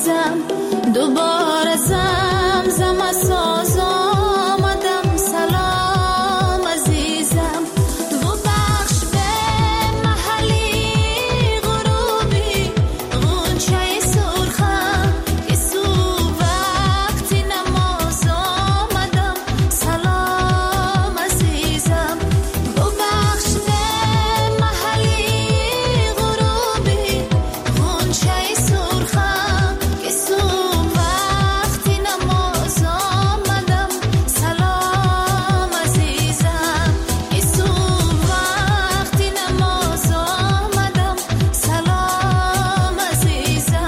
عزیزم دوباره زم ساز آمدم سلام عزیزم و بخش به محلی غروبی غنچه سرخم که سو وقتی نماز آمدم سلام عزیزم و بخش به محلی غروبی غنچه سرخم که سو وقتی نماز آمدم سلام عزیزم که سو وقتی نماز آمدم سلام عزیزم.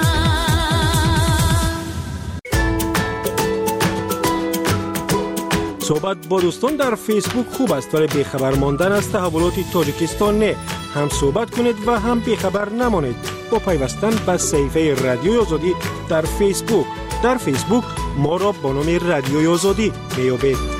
صحبت با دوستان در فیسبوک خوب است ولی بیخبر ماندن از تحولات تاجیکستان نه. هم صحبت کنید و هم بیخبر نمانید با پیوستن به صفحه رادیوی آزادی در فیسبوک. در فیسبوک ما را با نام رادیوی آزادی میابید.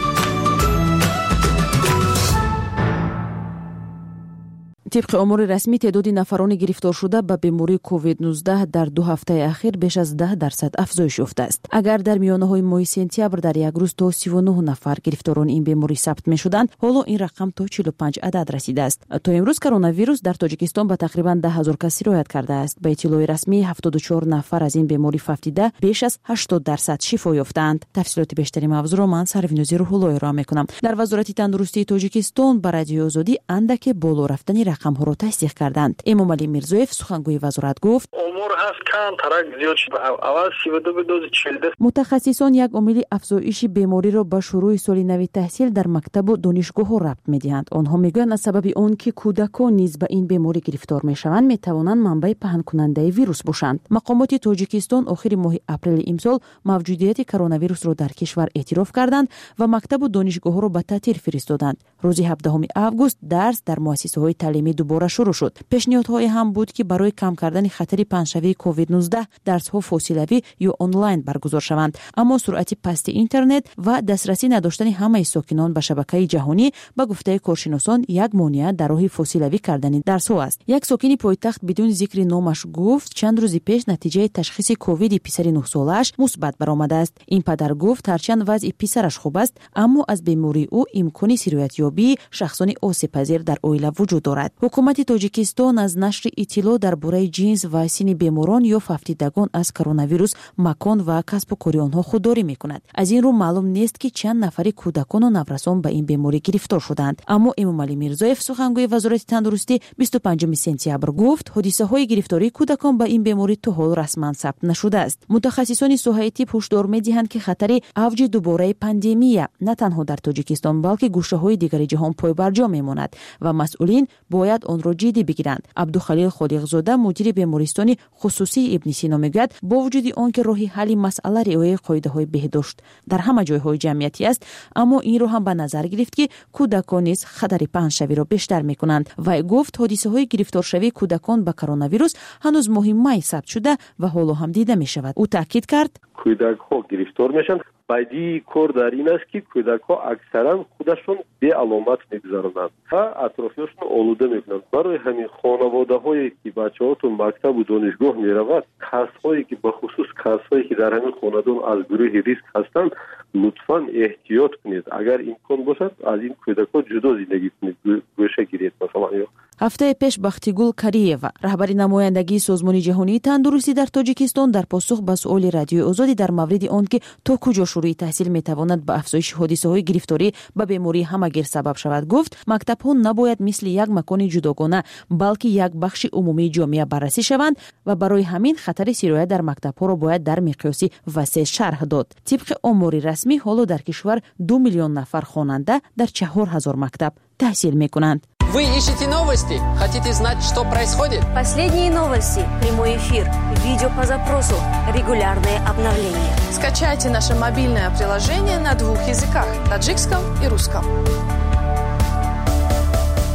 طبق امور رسمی تعداد نفران گرفتار شده به بیماری کووید 19 در 2 هفته اخیر بیش از 10% افزایش یافته است. اگر در میانه ماه سپتامبر در یک روز تا 39 نفر گرفتاران این بیماری ثبت می شدند، حالا این رقم تا 45 عدد رسیده است. تا امروز کرونا ویروس در تاجیکستان به تقریبا 10,000 کس سرایت کرده است. به اطلاع رسمی 74 نفر از این بیماری ففدیده بیش از 80% شفا یافتند. تفصیلات بیشتری موضوع را من سروینوزی روح‌الله را میکنم. در وزارت تندرستی تاجیکستان به رادیو آزادی اندک بالا رفتن رقم‌ها را تصدیق کردند. امام علی میرزویف سخنگوی وزارت گفت امور هست کم ترک زیاد شد. اول 32 به دوز 40. متخصصان یک عامل افزایش بیماری را به شروع سال نو تحصیل در مکتب و دانشگاه ربط می‌دهند. آنها میگویند از سبب آن که کودکان نیز به این بیماری گرفتار میشوند میتوانند منبع پهن کننده ویروس باشند. مقامات تاجیکستان آخر ماه اپریل امسال موجودیت کرونا ویروس را در کشور اعتراف کردند و مکتب و دانشگاه را به تعطیل فرستادند. روز 17 آگوست درس در مؤسسه‌های تعلیمی دوباره شروع شد. پیشنهادهای هم بود که برای کم کردن خطر پنجشنبه کووید 19 درس‌ها فاصله‌ای یا آنلاین برگزار شوند، اما سرعت پست اینترنت و دسترسی نداشتن همه ساکنان به شبکه جهانی به گفته کارشناسان یک مانع در راه فاصله‌ای کردن درس‌ها است. یک ساکن پایتخت بدون ذکر نامش گفت چند روز پیش نتیجه تشخیص کووید پسر 9 سالش مثبت برآمده است. این پدر گفت هرچند وضع پسرش خوب است، اما از بیماری او امکان سرایت یابی شخصان آسیب‌پذیر در عائله وجود دارد. حکومت تاجیکستان از نشر اطلاع درباره جنس و سن بیماران یا ففدیدگان از کرونا ویروس مکان و کسب و کار آنها خودداری می‌کند. از این رو معلوم نیست که چند نفر کودکان و نورسان به این بیماری گرفتار شدند. اما امام علی میرزویف سخنگوی وزارت تندرستی 25 سپتامبر گفت حادثه‌های گرفتاری کودکان به این بیماری تا حال رسما ثبت نشده است. متخصصان صحه طب هشدار می‌دهند که خطر اوج دوباره پاندمی نه تنها در تاجیکستان بلکه گوشه‌های دیگر جهان پایبرجا می‌ماند و مسئولین باید آن را جدی بگیرند. عبدالخلیل خالقزاده مدیر بیمارستان خصوصی ابن سینا میگوید با وجود آنکه راه حل مسئله رعایت قاعده‌های بهداشت در همه جای‌های جمعیتی است، اما این رو هم به نظر گرفت که کودکان نیز خطر پنجشنبه را بیشتر می‌کنند و گفت حادثه‌های گرفتارشوی کودکان به کرونا ویروس هنوز مهمه ثبت شده و حالا هم دیده می‌شود. او تاکید کرد کودک‌ها گرفتار میشن. بدی کار در این است که کودک‌ها اکثرا خودشون به علامت می‌گذارند و اطرافیانشون آلوده می‌کنند. برای همین خانواده‌هایی که بچه‌ها تو مکتب و دانشگاه می‌روند، کسایی که به خصوص کسایی که در همین خاندان از گروه ریسک هستند، لطفاً احتیاط کنید. اگر امکان باشد از این کودک‌ها جدا زندگی کنید. گوشه گیرید مثلا. یا هفته پیش بختیگول کریوا رهبر نمایندگی سازمان جهانی تندرستی در تاجیکستان در پاسخ به سؤال رادیو آزادی در مورد آنکه تا کجا شروع تحصیل میتواند به افزایش حادثه‌های گرفتاری به بیماری همگیر سبب شود گفت مکتب‌ها نباید مثل یک مکان جداگانه بلکه یک بخش عمومی جامعه بررسی شوند و برای همین خطر سرایت در مکتب‌ها را باید در مقیاس وسیع شرح داد. طبق امور رسمی حالا در کشور 2 میلیون نفر خواننده در 4000 مکتب تحصیل میکنند. Вы ищете новости? Хотите знать, что происходит? Последние новости, прямой эфир, видео по запросу, регулярные обновления. Скачайте наше мобильное приложение на 2 языках – таджикском и русском.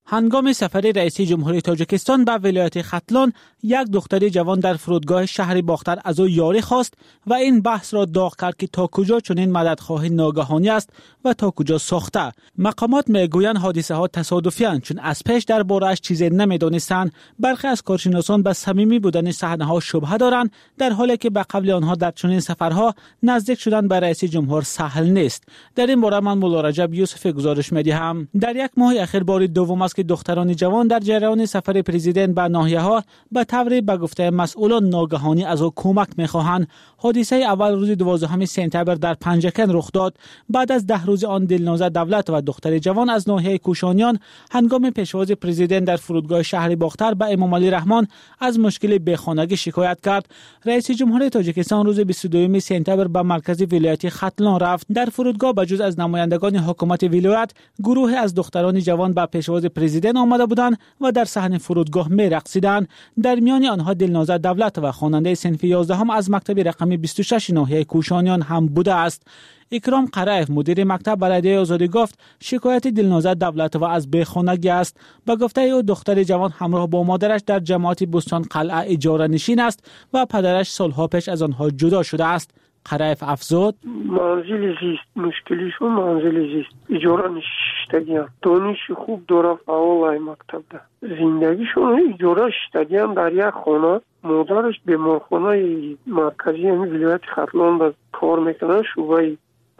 هنگام سفر رئیس جمهوری تاجیکستان به ولایت ختلان، یک دختر جوان در فرودگاه شهر باختر از او یاری خواست و این بحث را داغ کرد که تا کجا چنین مددخواهی ناگهانی است و تا کجا ساخته. مقامات میگویند حادثه ها تصادفی اند، چون از پیش درباره‌اش چیزی نمیدانستند. برخی از کارشناسان به صمیمی بودن صحنه ها شبهه دارند، در حالی که به قبل آنها در چنین سفرها نزدیک شدن به رئیس جمهور سهل نیست. در این باره من مولا رجب یوسف گزارش می‌دهم. در یک ماه اخیر بار دوم است که دختران جوان در جریان سفر پرزیدنت به ناحیه‌ها به طور به گفته مسئولان ناگهانی از او کمک می‌خواهند. حادثه اول روز 12 سپتامبر در پنجکن رخ داد. بعد از 10 روز آن دلناز دولت و دختر جوان از ناحیه کوشانیان هنگام پیشواز پرزیدنت در فرودگاه شهر باختر به امام علی رحمان از مشکل بیخانگی شکایت کرد. رئیس جمهور تاجیکستان روز 22 سپتامبر به مرکز ولایت ختلان رفت. در فرودگاه بجز از نمایندگان حکومت ولایت، گروهی از دختران جوان به پیشواز پرزیدنت آمده بودند و در صحن فرودگاه می‌رقصیدند. در میان آنها دلناز دولت و خواننده صنف 11 از مکتب رقم 26 ناحیه کوشانیان هم بوده است. اکرام قرائف مدیر مکتب بلدیه آزادی گفت شکایت دلناز دولت و از بیخانگی است. به گفته او دختر جوان همراه با مادرش در جماعت بستان قلعه اجاره نشین است و پدرش سالها پیش از آنها جدا شده است. قرائف افزود منزل زیست مشکلیشون منزل زیست اجاره نشیدگیم دانش خوب داره فعال مکتب ده زندگیشون اجاره شدگیم در یک خانه مادرش بیمارخانه مرکزی ولایت ختلان به کار میکنه شعبه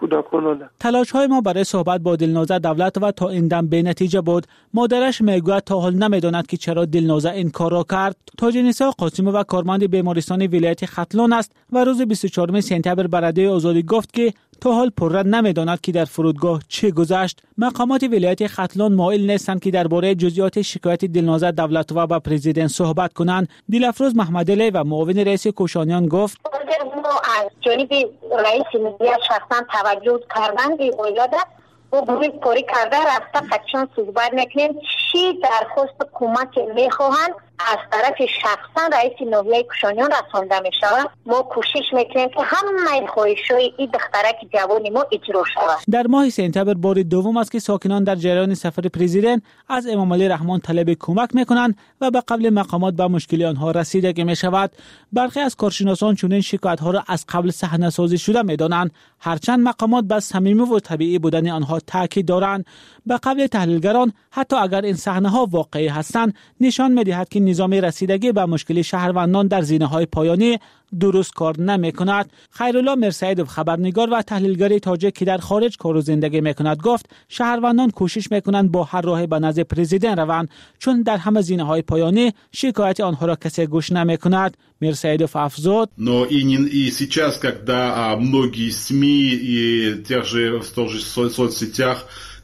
تلاش های ما برای صحبت با دلنازه دولت و تا این دم بی نتیجه بود. مادرش میگوید تا حال نمیداند که چرا دلنازه این کار را کرد. تاج‌نسا قاسمی و کارمند بیمارستان ولایت ختلان است و روز 24 سپتامبر برده آزادی گفت که تا حال پررد نمیداند که در فرودگاه چه گذشت. مقامات ولایت ختلان مایل نیستند که درباره جزئیات شکایت دلنازه دولت و با پرزیدنت صحبت کنند. دلافروز محمدعلی و معاون رئیس کوشانیان گفت ما از جانب رئیس ملی شخصا توجه کردن به ولادت و گروه پوری کرده رفته قطعا صحبت نکنیم چی درخواست کمک میخواهند از طرف شخصا رئیس ناحیه کوشانیان رسانده می شود. ما کوشش میکنیم که همه خواهش‌های این دخترک جوان ما اجرا شود. در ماه سپتامبر بار دوم است که ساکنان در جریان سفر پرزیدنت از امام علی رحمان طلب کمک میکنند و به قبل مقامات به مشکل آنها رسیدگی می شود. برخی از کارشناسان چنین شکایت ها را از قبل صحنه سازی شده میدانند، هرچند مقامات به صمیمی و طبیعی بودن آنها تاکید دارند. به قبل تحلیلگران حتی اگر این صحنه ها واقعی هستند نشان میدهد که نظام رسیدگی به مشکل شهروندان در زینه‌های پایانی درست کار نمی‌کند. خیرالله میرسیدوف خبرنگار و تحلیلگر تاجیک که در خارج کار و زندگی می‌کند گفت شهروندان کوشش می‌کنند با هر راهی به نزد پرزیدنت روند، چون در همه زینه‌های پایانی شکایت آنها را کسی گوش نمی‌کند. میرسیدوف افزود но и сейчас когда многие СМИ и тех же в соцсетях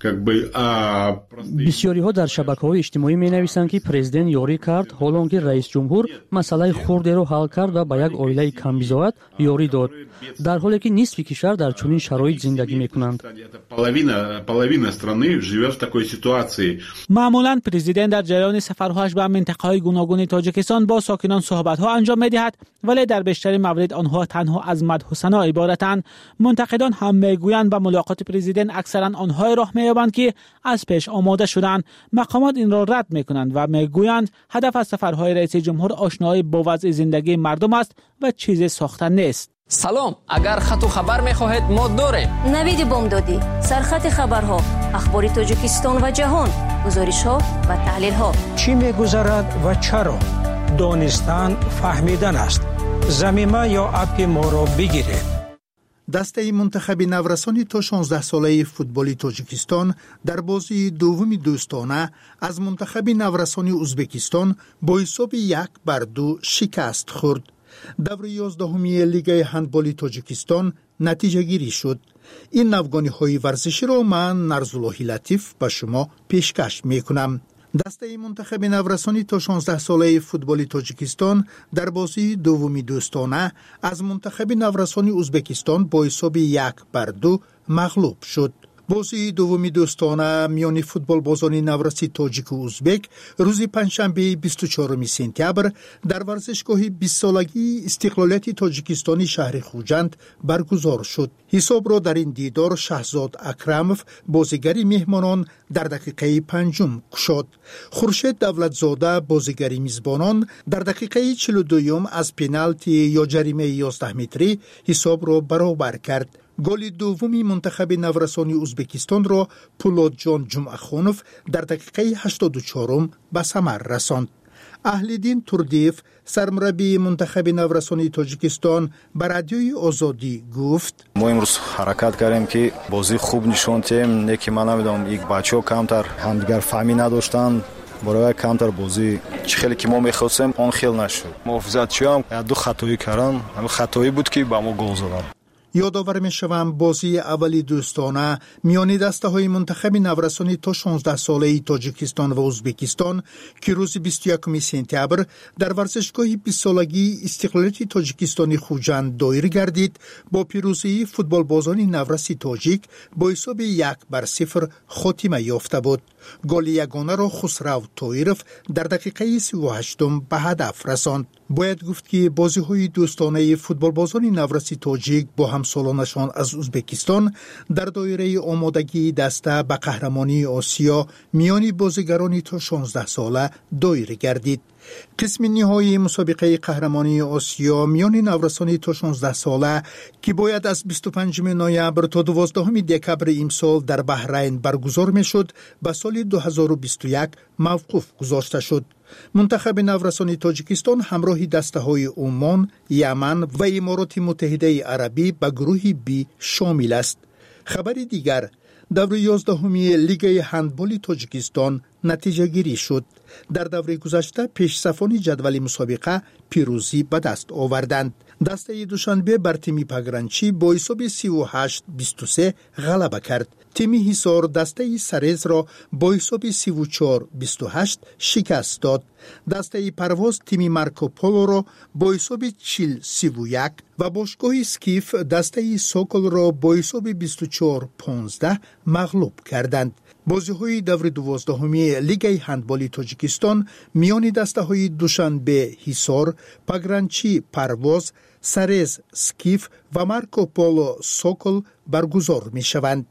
بسیاری ها در شبکه‌های اجتماعی می‌نویسند که پرزیدنت یاری کرد، حالان که رئیس جمهور مسئله خردی را حل کرد و به یک عائله کم‌بضاعت یاری داد، در حالی که نصف کشور در چنین شرایط زندگی می‌کنند. половина страны живет в такой ситуации. معمولاً پرزیدنت در جریان سفرهایش به منطقه‌های گوناگون تاجیکستان با ساکنان صحبت‌ها انجام می‌دهد، ولی در بیشتر موارد آنها تنها از مدح و ثنا عبارتند. منتقدان هم می‌گویند به ملاقات پرزیدنت اکثراً آنها راه می‌یابند که از پیش آماده شدند. مقامات این را رد می‌کنند و می‌گویند هدف از سفرهای رئیس جمهور آشنایی با وضع زندگی مردم است و چیزی ساخته نیست. سلام، اگر خط و خبر می‌خواهید ما داریم. نوید بامدادی، سرخط خبرها، اخبار تاجیکستان و جهان، گزارش‌ها و تحلیل‌ها. چی می‌گذرد و چرا؟ دانستن فهمیدن است. زمینه یا اپ ما را بگیرید. دسته منتخب نورسانی تا 16 ساله فوتبال تاجیکستان در بازی دوم دوستانه از منتخب نورسانی ازبکستان با حساب 1-2 شکست خورد. دور 11 لیگ هندبال تاجیکستان نتیجه گیری شد. این نوگانی های ورزشی را من نرزالله لطیف به شما پیشکش می کنم. دسته منتخب نورسانی تا 16 ساله فوتبال تاجیکستان در بازی دوم دوستانه از منتخب نورسانی ازبکستان با حساب 1-2 مغلوب شد. بازی دومی دوستانه میان فوتبالبازان نورسی تاجیک و ازبک روز پنجشنبه 24 سپتامبر در ورزشگاه 20 سالگی استقلالیت تاجیکستانی شهر خوجند برگزار شد. حساب را در این دیدار شهزاد اکرموف بازیگر میهمانان در دقیقه پنجم گشاد. خورشید دولتزاده بازیگر میزبانان در دقیقه 42 از پنالتی یا جریمه 11 متری حساب را برابر کرد. گل دومی منتخب نورسانی ازبکستان را پولادجان جمعخانوف در دقیقه 84 به ثمر رساند. اهلدین تردیف سرمربی منتخب نورسانی تاجیکستان به رادیوی آزادی گفت ما امروز حرکت کردیم که بازی خوب نشون دادیم. نکی من نمیدونم یک بچه‌ها کمتر همدیگر فهمی نداشتن، برای کمتر بازی چه خیلی که ما می‌خواستیم اون خیلی نشد. محافظتچی هم دو خطایی کردن، همین خطایی بود که با ما گل زدن. یادآور می‌شوم بازی اولی دوستانه میان دسته‌های منتخب نورسانی تا 16 ساله تاجیکستان و ازبکستان که روز 21 سپتامبر در ورزشگاه 20 سالگی استقلالیت تاجیکستانی خوجند دایر گردید، با پیروزی فوتبالبازان نورسی تاجیک با حساب 1-0 خاتمه یافته بود. گل یگانه را خسرو طایرف در دقیقه 38 به هدف رساند. باید گفت که بازی‌های دوستانه فوتبالبازان نورسی تاجیک با همسالانشان از ازبکستان در دایره آمادگی دسته به قهرمانی آسیا میان بازیگران تا 16 ساله دایر گردید. قسم نهایی مسابقه قهرمانی آسیا میان نورسانی تا 16 ساله که باید از 25 نوامبر تا 12 دکبر امسال در بحرین برگزار میشد به سال 2021 موقوف گذاشته شد. منتخب نورسانی تاجیکستان همراه دسته‌های عمان، یمن و امارات متحده عربی به گروه بی شامل است. خبر دیگر، دور 11 لیگ هندبال تاجیکستان نتیجه گیری شد. در دوره گذشته پیشصفان جدول مسابقه پیروزی به دست آوردند. دسته دوشنبه بر تیم پگرانچی با حساب 38-23 غلبه کرد. تیم حصار دسته سرز را با حساب 34-28 شکست داد. دسته پرواز تیم مارکوپولو را با حساب 40-31 و باشگاه اسکیف دسته سوکل را با حساب 24-15 مغلوب کردند. بازی‌های دور 12 لیگ هندبال تاجیکستان میان دسته‌های دوشنبه حصار، پگرانچی پرواز، سرز اسکیف و مارکوپولو سوکل برگزار می‌شوند.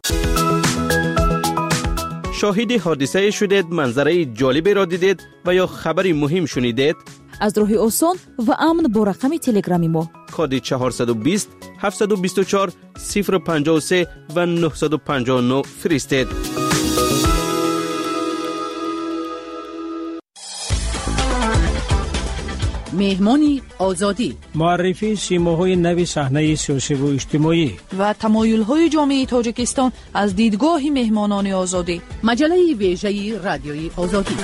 شاهد حادثه شدید، منظره جالبی را دیدید و یا خبری مهم شنیدید؟ از راه آسان و امن با رقم تلگرامی ما کد 420 724 053 و 959 فرستید. مهمانی آزادی، معرفی سیماهای نوی صحنه سیاسی و اجتماعی و تمایل‌های جامعه تاجیکستان از دیدگاه مهمانان آزادی. مجله ویژه رادیوی آزادی.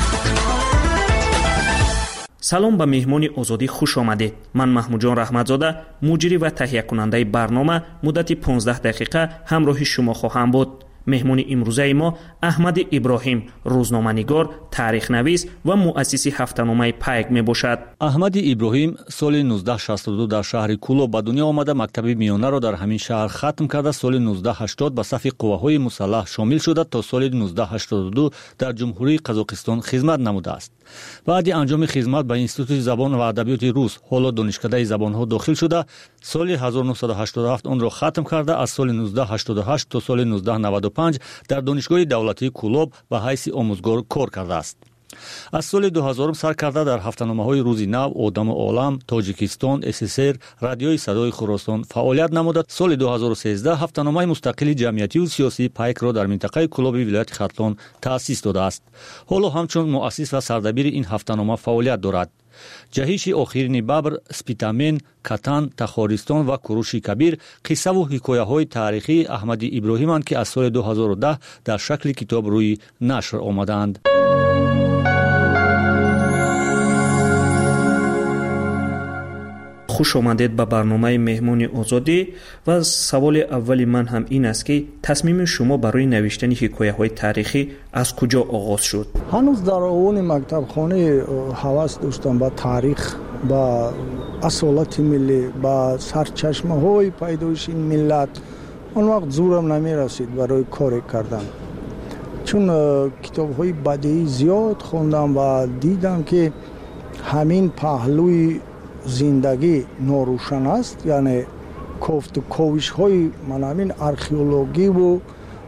سلام به مهمانی آزادی خوش آمدید. من محمود جان رحمتزاده، مجری و تهیه کننده برنامه، مدت 15 دقیقه همراه شما خواهم بود. مهمون امروزه ما احمد ابراهیم، روزنامه‌نگار، تاریخ نویس و مؤسس هفته‌نامه پیک می باشد. احمد ابراهیم سال 1962 در شهر کولو به دنیا آمده. مکتب میانه را در همین شهر ختم کرده. سال 1980 به صف قوه‌های مسلح شامل شده تا سال 1982 در جمهوری قزاقستان خدمت نموده است. بعد انجام خدمت به انستیتوت زبان و ادبیات روس، حالا دانشکده زبان‌ها داخل شده. سال 1987 آن را ختم کرده. از سال 1988 تا سال 1995 در دانشگاه دولتی کولوب به حیث آموزگار کار کرده است. از سال 2000 سر کرده در هفته‌نامه‌های روز نو، آدم عالم، تاجیکستان، SSR، رادیوی صدای خراسان فعالیت نموده. سال 2013 هفته‌نامه مستقل جمعیتی و سیاسی پیک را در منطقه کولوب ولایت ختلان تأسیس داده است. حالا همچون مؤسس و سردبیر این هفته‌نامه فعالیت دارد. جهیش آخرین ببر، سپیتامن، کتان، تخارستان و کوروش کبیر قصه و حکایه‌های تاریخی احمد ابراهیم‌اند که از سال 2010 در شکل کتاب روی نشر آمدند. خوش آمدید به برنامه مهمون آزادی و سوال اولی من هم این است که تصمیم شما برای نوشتن حکایه‌های تاریخی از کجا آغاز شد؟ هنوز در اون مکتب خانه هوس داشتم به تاریخ، با اصالت ملی، با سرچشمه های پیدایش این ملت اون وقت زورم نمیرسید برای کار کردن، چون کتاب‌های بدیعی زیاد خوندم و دیدم که همین پهلوی زندگی ناروشن است، یعنی کوفت و کوشش‌های من همین آرکئولوژی و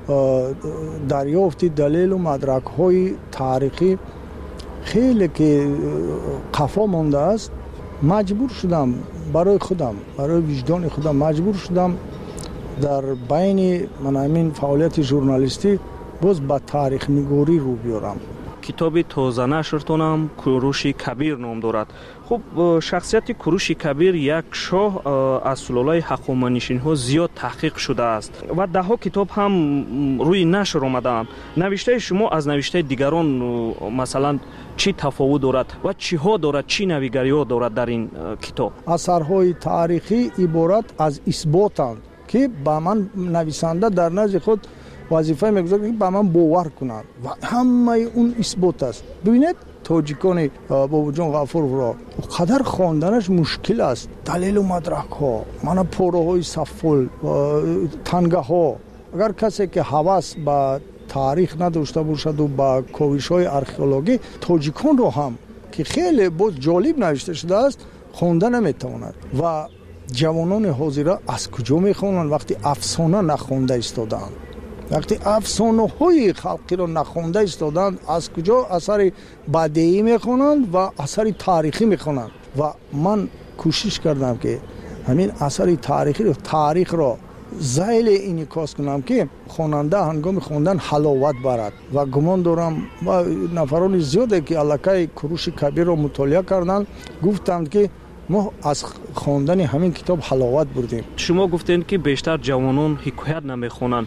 دریافت دلیل و مدرک‌های تاریخی خیلی که قفا مانده است. مجبور شدم برای خودم، برای وجدان خودم مجبور شدم در بین من همین فعالیت ژورنالیستی باز با تاریخ نگاری رو بیارم. کتاب تازه نشرتونم کوروش کبیر نام دارد. خب شخصیت کوروش کبیر یک شاه از سلالای هخامنشیان ها زیاد تحقیق شده است و ده ها کتاب هم روی نشر آمدند. نوشته شما از نوشته دیگران مثلا چی تفاوت دارد و چی ها دارد، چی نویگری ها دارد در این کتاب؟ اثرهای تاریخی عبارت از اثباتند که با من نویسنده در نزد خود وظیفه میگذارد که با من باور کنند و همه اون اثبات است. ببینید تاجیکان بابا جان غفور را قدر خواندنش مشکل است. دلیل و مدرک ها، من پاره های سفل، تنگه ها. اگر کسی که هوس با تاریخ نداشته باشد و با کوشش های آرکئولوژی، تاجیکان رو هم که خیلی بود جالب نوشته شده است خوانده نمیتواند. و جوانان حاضر از کجا میخوانند وقتی افسانه نخوانده ایستادند؟ وقتی افسانه های خلقی را نخوانده ایستادند از کجا اثر بدیعی میخوانند و اثر تاریخی میخوانند؟ و من کوشش کردم که همین اثر تاریخی رو، تاریخ را زیل انعکاس کنم که خواننده هنگام خواندن حلاوت برد. و گمان دارم و نفران زیاده که الکای کوروش کبیر را مطالعه کردند گفتند که ما از خواندن همین کتاب حلاوت بردیم. شما گفتین که بیشتر جوانان حکایت نمیخونن.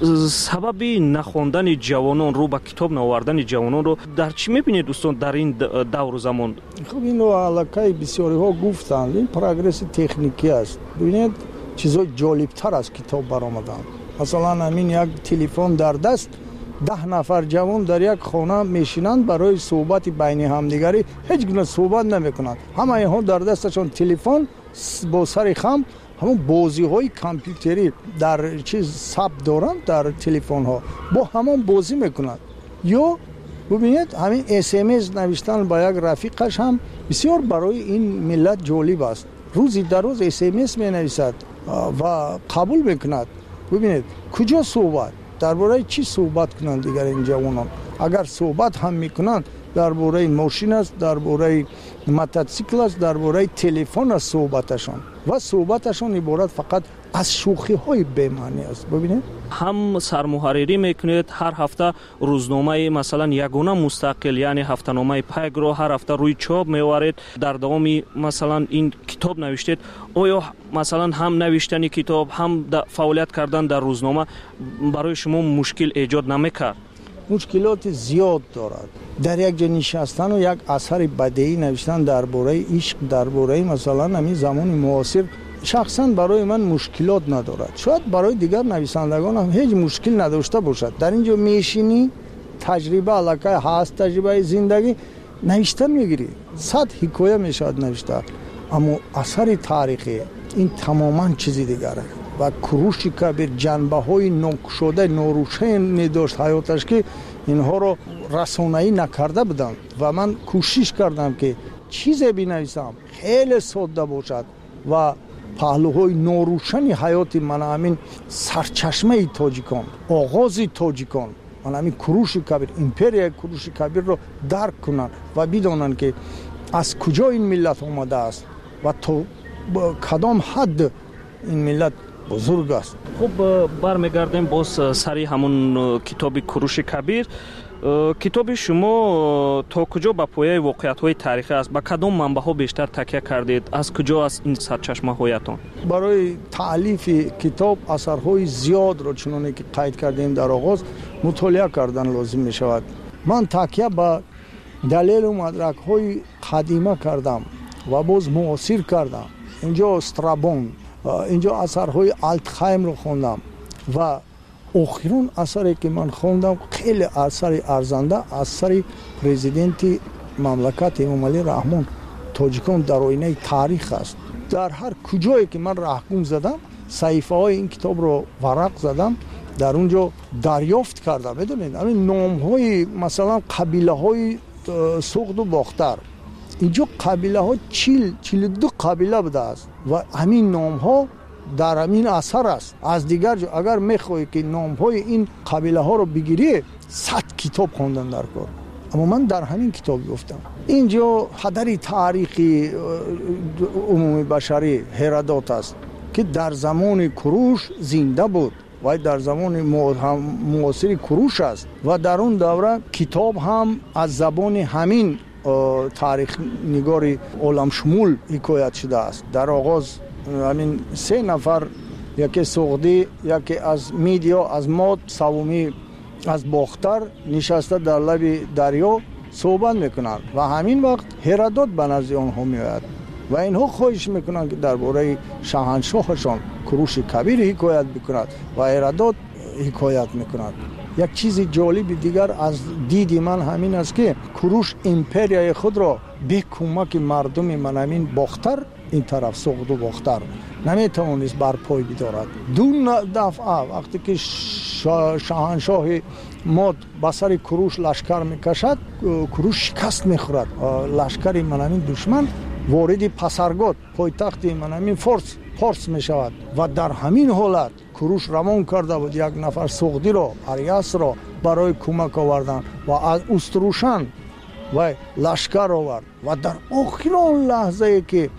سبب نخواندن جوانان رو با کتاب نآوردن جوانان رو در چی میبینید دوستان در این دور و زمان؟ خب این رو علاقه بسیاری ها گفتند این پروگرس تکنیکی است. ببینید چیزای جالبتر از کتاب برآمدن. مثلا همین یک تلفن در دست 10 نفر جوان در یک خانه میشینند برای صحبت بین همدیگری هیچ گونه صحبت نمیکنند. همه اینها در دستشون تلفن با سر خم همون بازی های کامپیوتری در چیز ثبت دارند در تلفن ها با همون بازی میکنند. یا ببینید همین SMS نوشتن با یک رفیقش هم بسیار برای این ملت جالب است. روزی در روز SMS می نویسد و قبول میکند. ببینید کجا صحبت درباره چی صحبت کنند دیگر این جوانان؟ اگر صحبت هم میکنند درباره ماشین است، درباره موتورسیکل است، درباره تلفن است صحبتشان و صحبتشان عبارت فقط از شوخی های بی‌معنی است. ببینید هم سرمحرری میکنید هر هفته روزنامه مثلا یگانه مستقل یعنی هفته‌نامه پیگ رو هر هفته روی چاپ میوارید. در دوام مثلا این کتاب نوشتید. آیا مثلا هم نوشتن کتاب هم فعالیت کردن در روزنامه برای شما مشکل ایجاد نمیکرد؟ مشکلات زیاد دارد. در یک جا نشستن و یک اثر بدیعی نوشتن درباره عشق، درباره مثلا همین زمان معاصر شخصا برای من مشکلات ندارد. شاید برای دیگر نویسندگان هم هیچ مشکل نداشته باشد. در اینجا میشینی تجربه علاقه هست، تجربه زندگی نوشتن میگیری. 100 حکایه میشود نوشته، اما اثر تاریخی این تماما چیزی دیگره. و کوروش کبیر جنبه های ناگشوده ناروشن داشت حیاتش که اینها رو رسانه‌ای نکرده بودن و من کوشش کردم که چیزی بنویسم خیلی ساده باشد و پهلوهای ناروشن حیات من همین سرچشمه تاجیکان، آغاز تاجیکان، من همین کوروش کبیر، امپریا کوروش کبیر رو درک کنن و بدانن که از کجا این ملت آمده است و تا کدام حد این ملت بزرگ است. خب برمیگردیم باز سری همون کتاب کوروش کبیر. کتاب شما تا کجا با پایه واقعیت های تاریخی است؟ با کدام منبع ها بیشتر تکیه کردید؟ از کجا است این سرچشمه هایتان؟ برای تالیف کتاب اثرهای زیاد را چنانه که قید کردیم در آغاز مطالعه کردن لازم می شود. من تکیه با دلیل و مدرک های قدیمه کردم و باز معاصر کردم. اینجا استرابون، اینجا اثرهای آلتخایم رو خوندم و آخرین اثری که من خوندم خیلی اثر ارزنده، اثر پرزیدنت مملکت امامعلی رحمان تاجیکان در آینه تاریخ است. در هر کجایی که من رهگم زدم صحیفه‌های این کتاب رو ورق زدم، در اونجا دریافت کردم. بدونید همین نام‌های مثلا قبیله‌های سغد و باختر، اینجا قبیله ها 42 قبیله بوده است و همین نام ها در همین اثر است. از دیگر جا اگر میخوایی که نام های این قبیله ها رو بگیری 100 کتاب خوندن در کار، اما من در همین کتاب گفتم. اینجا پدر تاریخی عمومی بشری هرودوت است که در زمان کوروش زنده بود و در زمان معاصر کوروش است و در اون دوره کتاب هم از زبان همین تاریخ نگاری عالم شمول حکایت شده است. در آغاز همین 3 نفر، یکی سغدی، یکی از میدیا، از ماد، سومی از باختر نشسته در لب دریا صحبت میکنند و همین وقت هرودوت به نزد آنها میآید و اینها خواهش میکنند که درباره شاهنشاهشان کوروش کبیر حکایت بکند و هرودوت حکایت میکند. یک چیز جالب دیگر از دید من همین است که کوروش امپریای خود را به کمک مردم منامین باختر، این طرف سغد و باختر، نمیتوانست بر پای بدارد. دو دفعه وقتی که شاهنشاه ماد به سر کوروش لشکر میکشد، کوروش شکست میخورد. لشکر منامین دشمن وارد پسرگاد، پایتخت منامین فارس میشود و در همین حالت کوروش روان کرده بود یک نفر سغدی را، اریاس را برای کمک آوردن و از استروشن و لشکر آورد و در آخرین لحظه که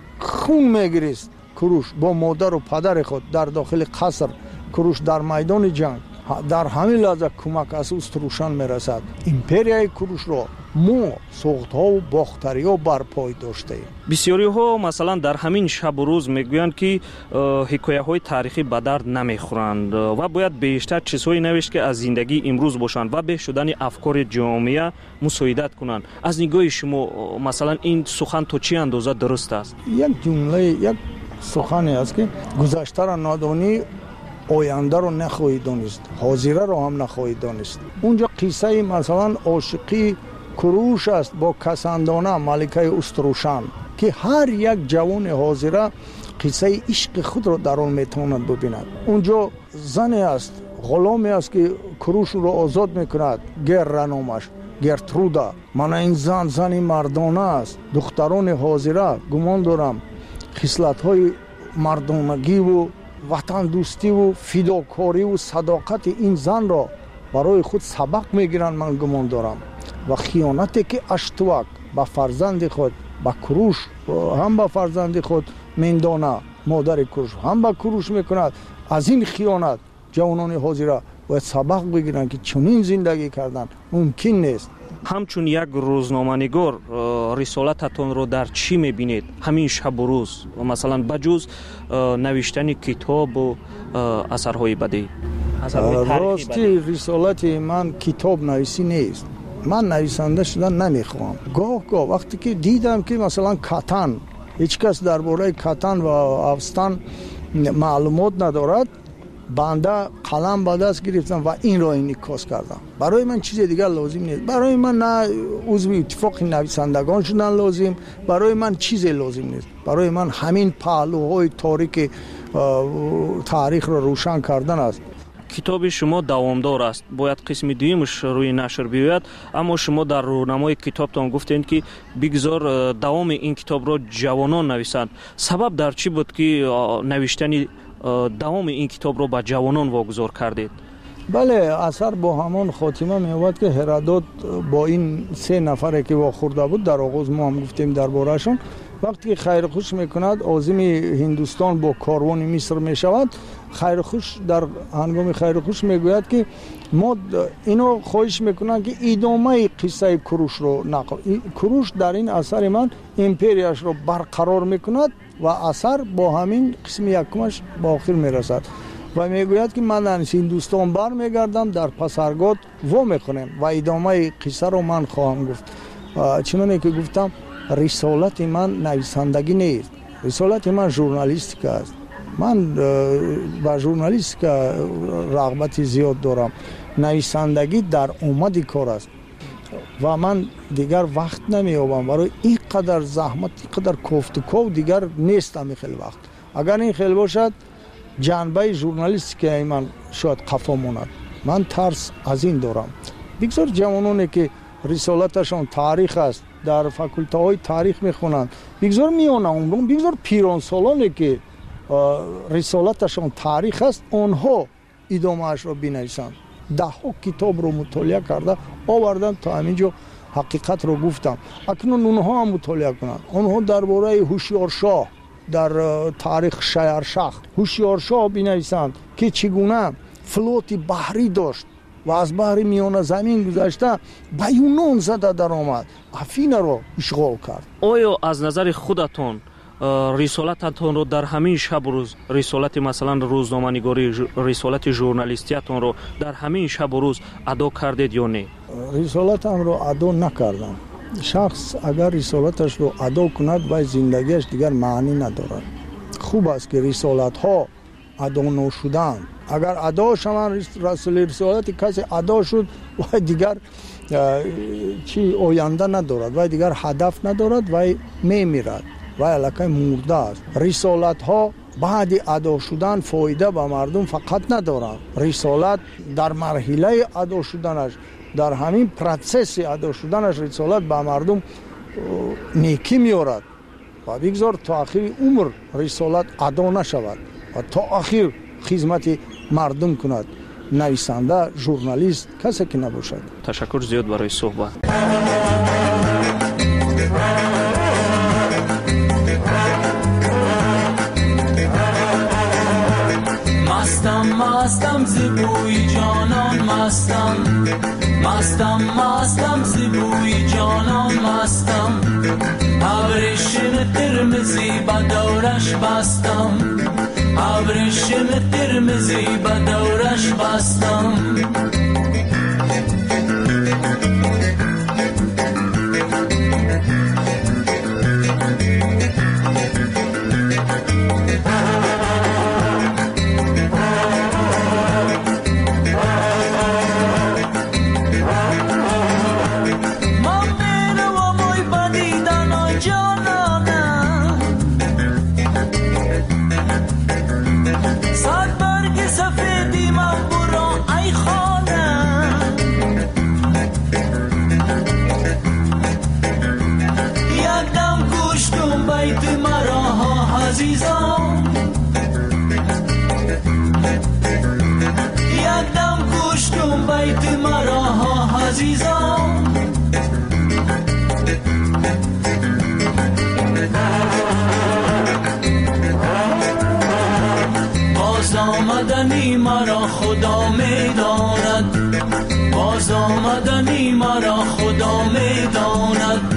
خون میگریست کوروش با مادر و پدر خود در داخل قصر، کوروش در میدان جنگ در همین لحظه کمک از استروشن میرسد. امپریای کوروش را ما سغدها و باختریا بر پای داشته ایم. بسیاری ها مثلا در همین شب و روز میگویند که حکایه های تاریخی به درد نمیخورند و باید بیشتر چیزهایی نوشت که از زندگی امروز باشند و به شدن افکار جامعه مساعدت کنند. از نگاه شما مثلا این سخن تا چه اندازه درست است؟ یک جمله، یک سخنی است که گذشته را نادانی، آینده رو نخواهید دانست، حاضره رو هم نخواهید دانست. اونجا قصه مثلا عاشقی کوروش است با کسندانه ملکه استروشن که هر یک جوان حاضره قصه عشق خود رو در آن میتواند ببیند. اونجا زنی است، غلامی است که کوروش رو آزاد میکند، نامش گرترودا. من این زنی مردانه است. دختران حاضره گمان دارم خصلت‌های مردانگی و وطن دوستی و فداکاری و صداقت این زن را برای خود سبق میگیرند. من گمان دارم و خیانتی که اشتوک به فرزند خود، به کوروش هم به فرزند خود میندانه، مادر کوروش هم به کوروش میکند، از این خیانت جوانان حاضره باید سبق بگیرند که چنین زندگی کردن ممکن نیست. همچون یک روزنامه‌نگار رسالتتون رو در چی میبینید همین شب و روز، مثلا بجز نوشتن کتاب و اثرهای بدی؟ راستی رسالت من کتاب نویسی نیست. من نویسنده شدن نمیخوام. گاه وقتی که دیدم که مثلا کتن، هیچ کس درباره کتن و افستان معلومات ندارد، بنده قلم به دست گرفتم و این را انعکاس کردم. برای من چیز دیگر لازم نیست. برای من نه عضو اتفاق نویسندگان شدن لازم، برای من چیزی لازم نیست. برای من همین پهلوهای تاریخ را روشن کردن است. کتاب شما دوامدار است، باید قسم دویمش روی نشر بیاید، اما شما در رونمای کتابتان گفتید که بگذار دوام این کتاب را جوانان نویسند. سبب در چی بود که نوشتن دوام این کتاب را به جوانان واگذار کردید؟ بله، اثر با همان خاتمه می‌آورد که هرودوت با این 3 نفری که واخورده بود، در آغاز ما هم گفتیم درباره‌شون، وقتی خیر خوش میکند عازم هندوستان با کاروان مصر میشود، خیر خوش در هنگام خیر خوش میگوید که ما اینو خواهش میکنن که ادامه قصه کوروش رو نقل. کوروش در این اثر من امپریاش رو برقرار میکند و اثر با همین قسم یکمش با آخر میرسد و میگوید که من در هندوستان بر میگردم، در پسرگاد و میکنم و ادامه قصه رو من خواهم گفت. چنانه که گفتم رسالت من نویسندگی نیست، رسالت من ژورنالیستیک است. من با ژورنالیستیک رغبت زیاد دارم. نویسندگی در اومد کار است و من دیگر وقت نمیابم برای این قدر زحمت، این قدر کوفت و کو دیگر نیستم. این خیلی وقت اگر این خیلی باشد جنبه ژورنالیستیک من شاید قفا ماند. من ترس از این دارم. بگذار جوانانی که رسالتشان تاریخ است در فاکولته های تاریخ میخونند، بگذار میان عمرون، بگذار پیران سالانی که رسالتشان تاریخ است آنها ادامه اش را بنویسند. 10 کتاب رو مطالعه کرده آوردم تا همینجا حقیقت رو گفتم. اکنون اونها هم مطالعه کنند. آنها درباره هوشیارشاه در تاریخ شهرشاه هوشیارشاه بنویسند که چگونه فلوت بحری داشت و از بحر میانه زمین گذشته به یونان زده در آمد، افینا رو اشغال کرد. آیا از نظر خودتون رسالتتون رو در همین شب و روز، رسالت مثلا روزنامه‌نگاری، رسالت ژورنالیستیتون رو در همین شب و روز ادا کردید یا نه؟ رسالتم رو ادا نکردم. شخص اگر رسالتش رو ادا کند و زندگیش دیگر معنی ندارد. خوب است که رسالت ها ادا نشدن. اگر ادا شوند رسالت کسی ادا شد و دیگر چی آینده ندارد و دیگر هدف ندارد و میمیرد و الکی مرده است. رسالت ها بعد ادا شدن فایده به مردم فقط ندارد. رسالت در مرحله ادا شدنش، در همین پروسس ادا شدنش رسالت به مردم نیکی میارد و بگذار تا آخر عمر رسالت ادا نشود و تا آخر خدمت مردم کند. نویسنده، ژورنالیست، کسی که نباشد. تشکر زیاد برای صحبت. مستم زیبوی جانان مستم، مستم زیبوی جانان مستم، ابریشم قرمزی به دورش بستم، ابریشم قرمزی به دورش بستم. باز آمدنی مرا خدا میداند، باز آمدنی مرا خدا میداند.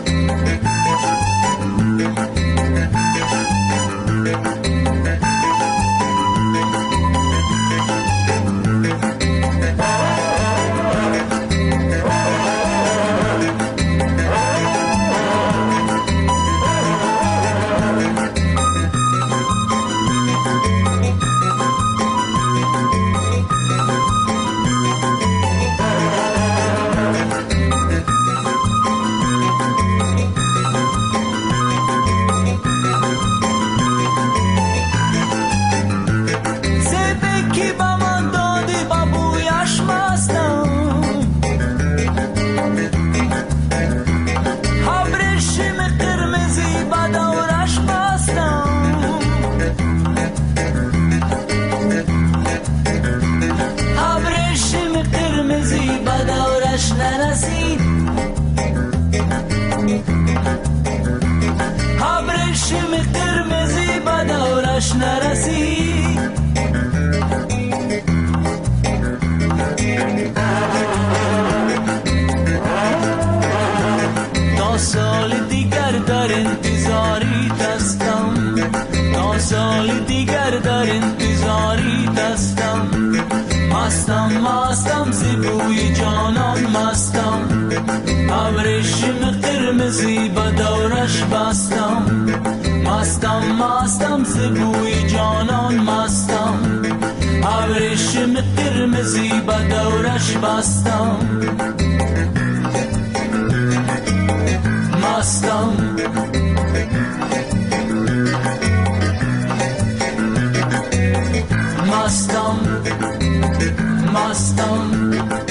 مستم زیبوی جانان مستم، ابریشم قرمزی به دورش بستم، مستم زیبوی جانان مستم، ابریشم قرمزی به دورش بستم. مستم مستم